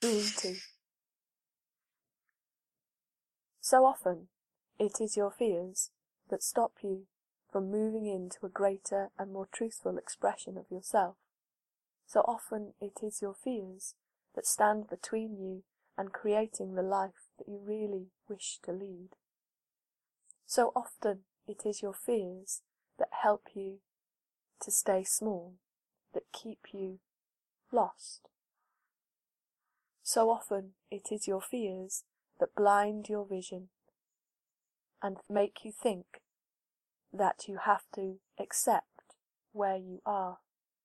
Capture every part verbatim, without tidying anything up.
into. So often it is your fears that stop you from moving into a greater and more truthful expression of yourself. So often it is your fears that stand between you and creating the life that you really wish to lead. So often it is your fears that help you to stay small, that keep you lost. So often it is your fears that blind your vision and make you think that you have to accept where you are.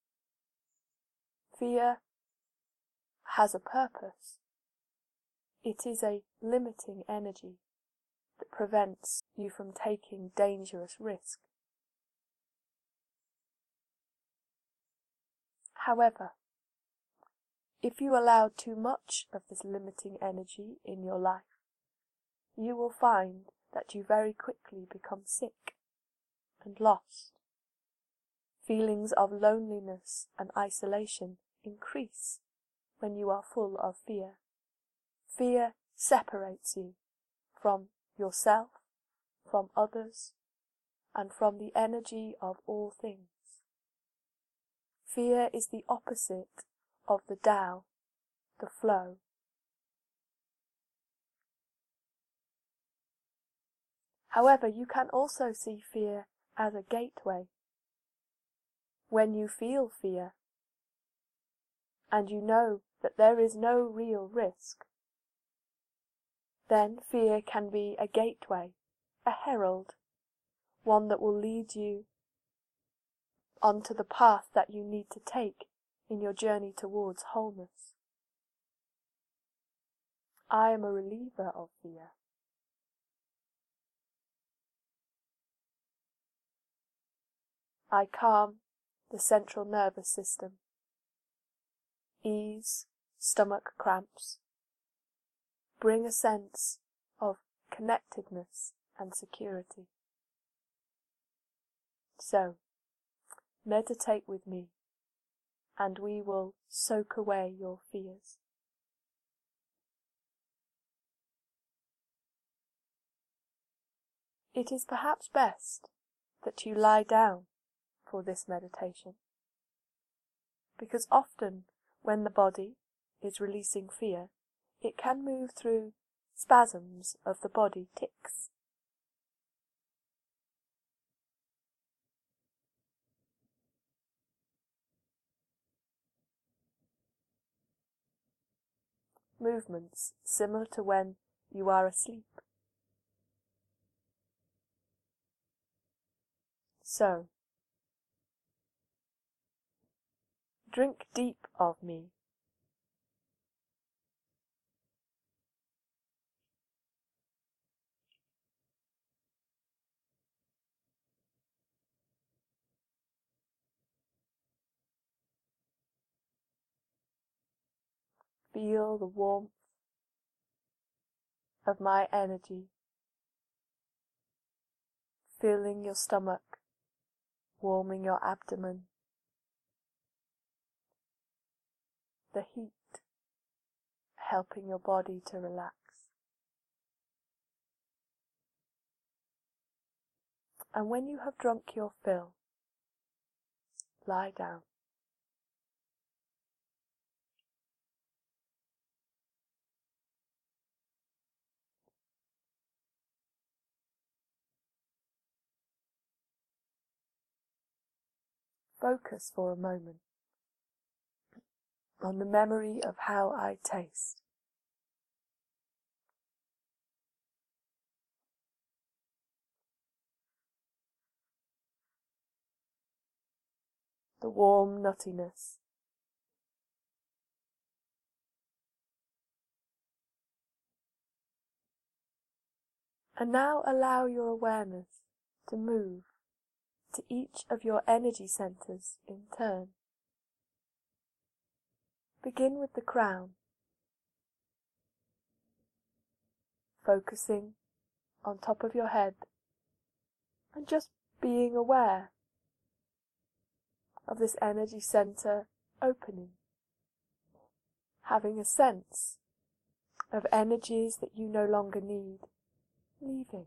Fear has a purpose. It is a limiting energy that prevents you from taking dangerous risk. However, if you allow too much of this limiting energy in your life, you will find that you very quickly become sick and lost. Feelings of loneliness and isolation increase when you are full of fear. Fear separates you from yourself, from others, and from the energy of all things. Fear is the opposite of the Tao, the flow. However, you can also see fear as a gateway. When you feel fear, and you know that there is no real risk, then fear can be a gateway, a herald, one that will lead you onto the path that you need to take in your journey towards wholeness. I am a reliever of fear. I calm the central nervous system, ease stomach cramps, bring a sense of connectedness and security. So, meditate with me, and we will soak away your fears. It is perhaps best that you lie down for this meditation, because often when the body is releasing fear, it can move through spasms of the body, tics. Movements similar to when you are asleep. So, drink deep of me. Feel the warmth of my energy filling your stomach, warming your abdomen. The heat helping your body to relax. And when you have drunk your fill, lie down. Focus for a moment on the memory of how I taste. The warm nuttiness. And now allow your awareness to move to each of your energy centers in turn. Begin with the crown, focusing on top of your head and just being aware of this energy center opening, having a sense of energies that you no longer need leaving.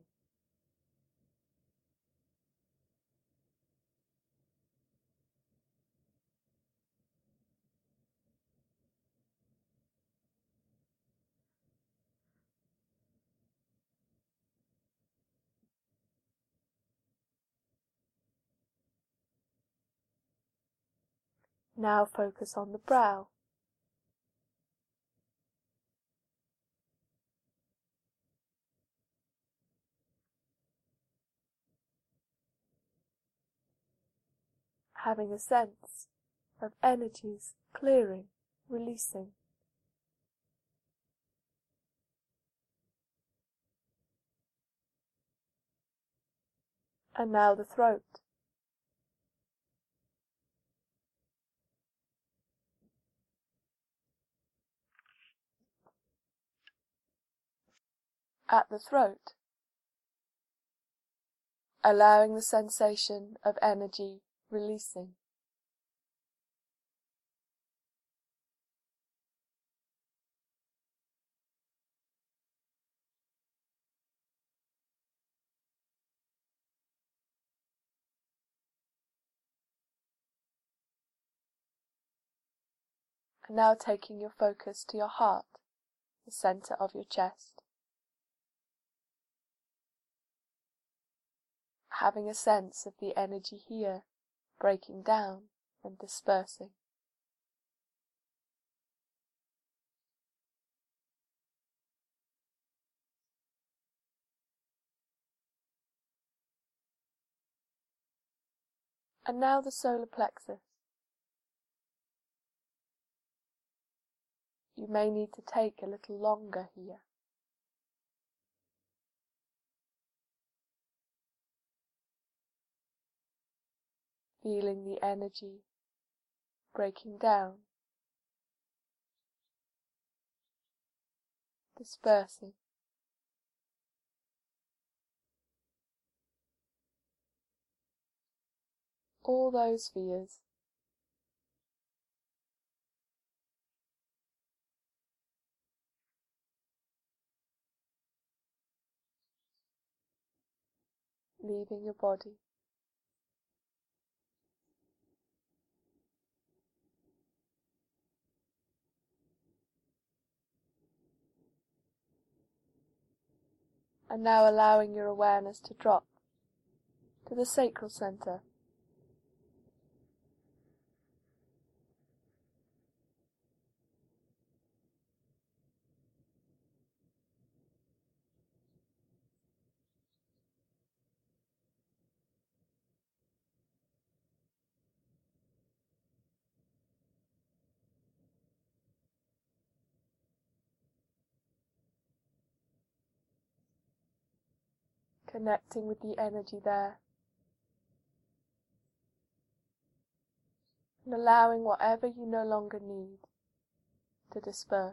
Now focus on the brow. Having a sense of energies clearing, releasing. And now the throat. At the throat, allowing the sensation of energy releasing. And now taking your focus to your heart, the centre of your chest. Having a sense of the energy here breaking down and dispersing. And now the solar plexus. You may need to take a little longer here. Feeling the energy breaking down, dispersing. All those fears. Leaving your body. And now allowing your awareness to drop to the sacral centre. Connecting with the energy there. And allowing whatever you no longer need to disperse.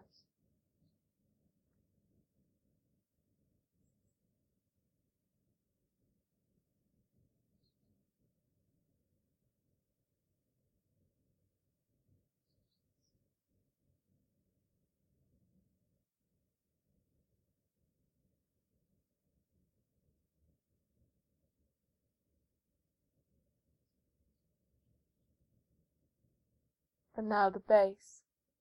And now the base.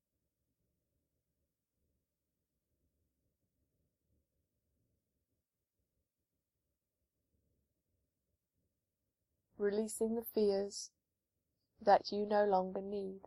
Releasing the fears that you no longer need.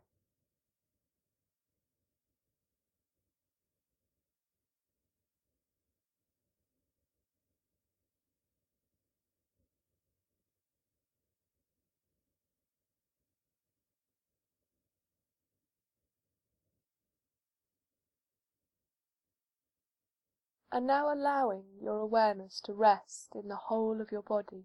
And now allowing your awareness to rest in the whole of your body.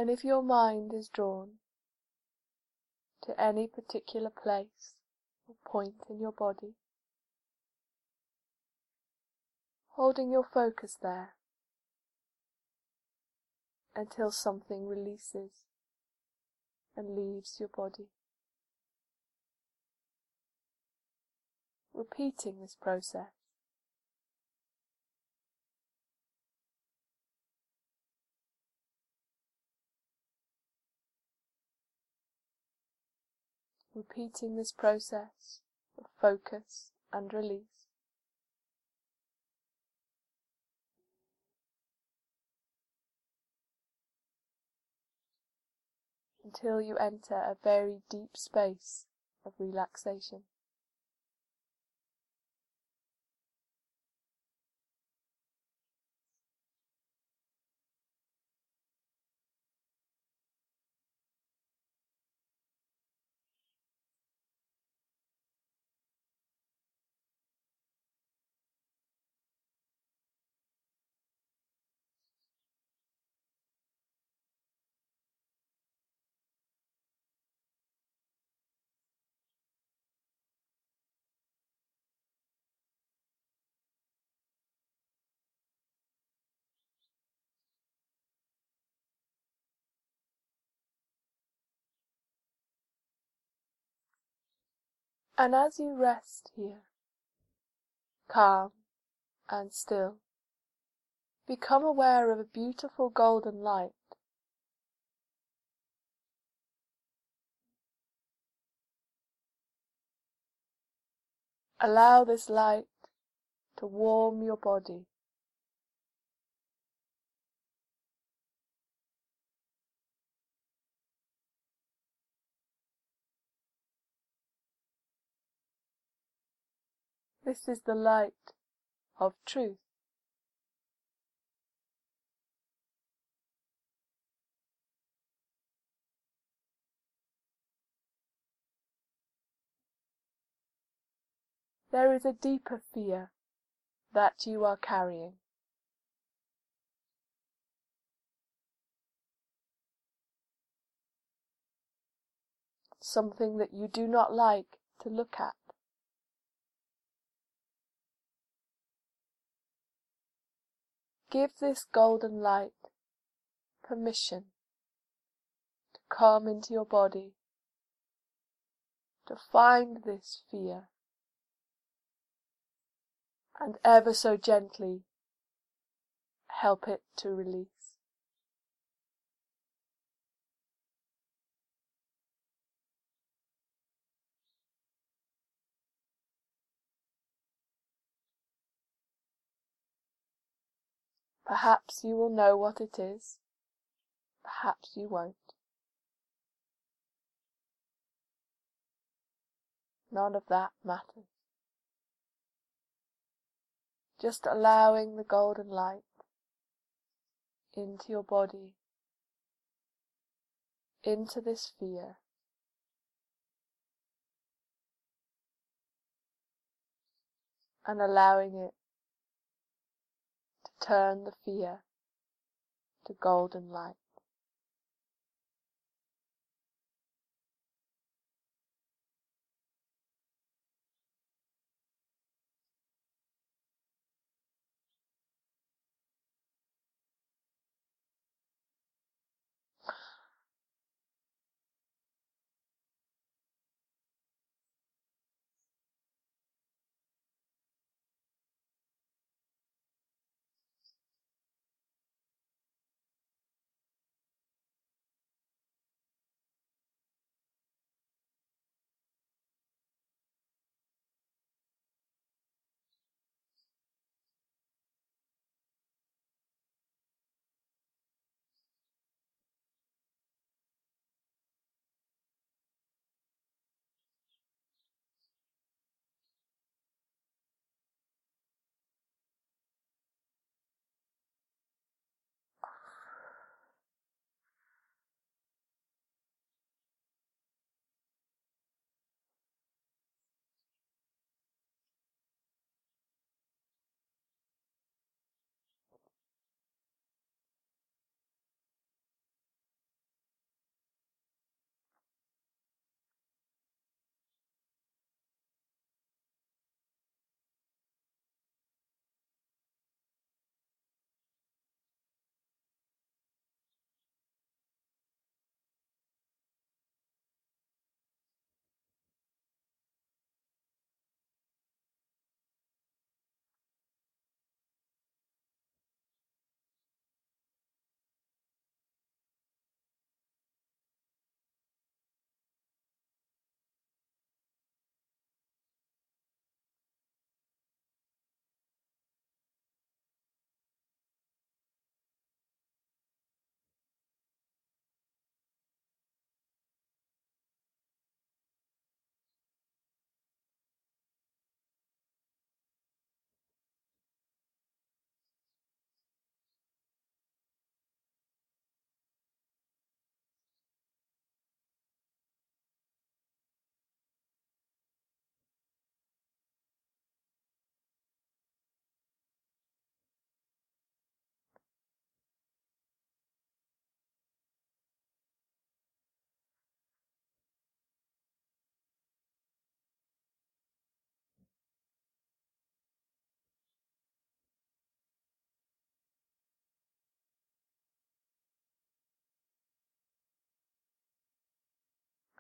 And if your mind is drawn to any particular place or point in your body, holding your focus there until something releases and leaves your body. Repeating this process. Repeating this process of focus and release. Until you enter a very deep space of relaxation. And as you rest here, calm and still, become aware of a beautiful golden light. Allow this light to warm your body. This is the light of truth. There is a deeper fear that you are carrying. Something that you do not like to look at. Give this golden light permission to come into your body, to find this fear, and ever so gently help it to release. Perhaps you will know what it is, perhaps you won't. None of that matters. Just allowing the golden light into your body, into this fear, and allowing it to turn the fear to golden light.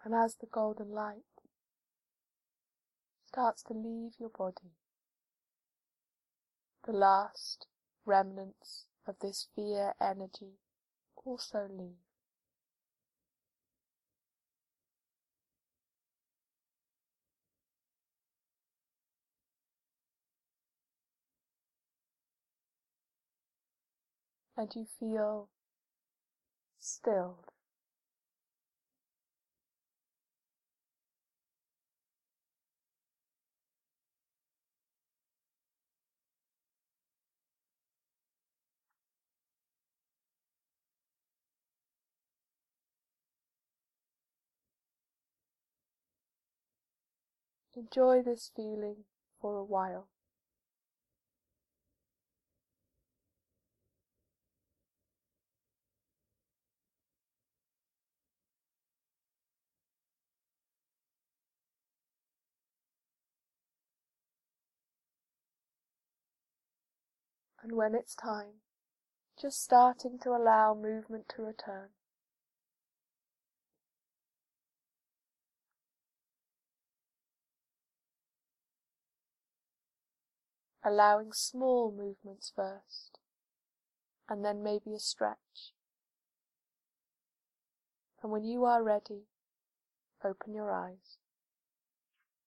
And as the golden light starts to leave your body, the last remnants of this fear energy also leave. And you feel stilled. Enjoy this feeling for a while. And when it's time, just starting to allow movement to return. Allowing small movements first, and then maybe a stretch. And when you are ready, open your eyes.